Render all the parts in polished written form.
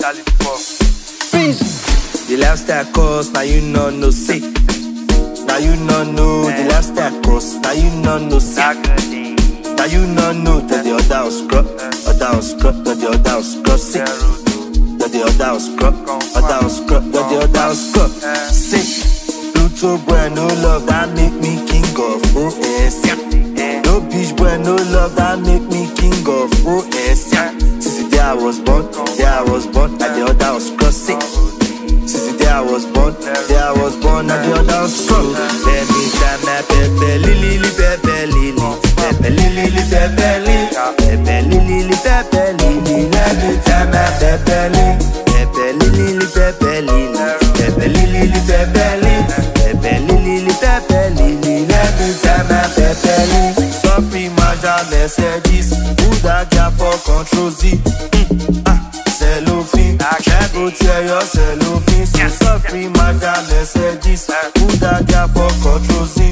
Freeze. The lifestyle cost, now you no say. Now you know the lifestyle cost, now you no say. Now you know that the other was scrub, that the other was scrub, sick. That the other was scrub, that the other was scrub, sick. Pluto boy, no love, that make me king of OS. No bitch boy, no love, that make me king of OS. Since the day I was born, and the other was cross sick. Since the day I was born, and the other was scrub. Let me try my pepe lily, pepe lily, pepe lily, pepe lily, pepe lily, pepe lily. Let me try my pepe lily, pepe lily, pepe lily, pepe lily, pepe lily, pepe lily, pepe lily. Let me try my pepe lily. Sorry, Maja messages, who that guy for control Z? Cellophane, I go tell your cellophane. So sorry, Maja messages, who that guy for control Z?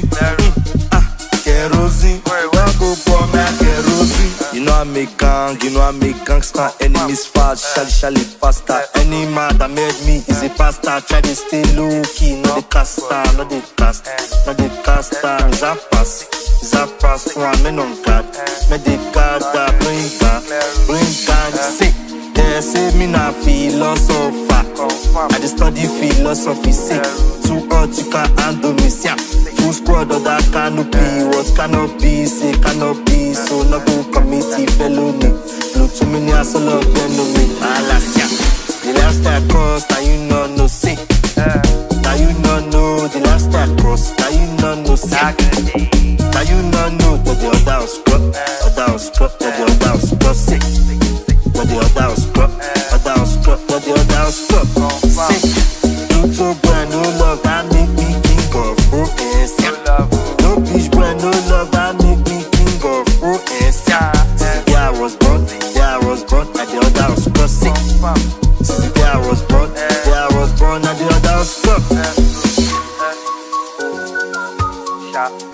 Kerosene, don't go for my kerosene. You know I make gang, you know I make gangster. Enemies fast, shally faster. Any man that made me is a pastor. Try to stay low key, not the caster, not the cast, not the caster. Is that pass one man on God. Make the God that bring gang, sick. They say me not philosopher. I just study philosophy, sick. Too hot, you can't handle me, sick. Full squad of that canopy. What cannot be, say cannot be. So not go committee felony. Look too many ass all of them know me. Alaska. The lifestyle cost, now you no say. Now you know the lifestyle cost, now you no say. Now you know that the other was scrub, that the other was scrub, sick. That the other was scrub, that the other was scrub, sick. Pluto boy, no love, that make me king of OS. No bitch boy, no love, that make me king of OS. Yeah, I was born, and the other was scrub, sick. Since the day I was born, and the other was scrub.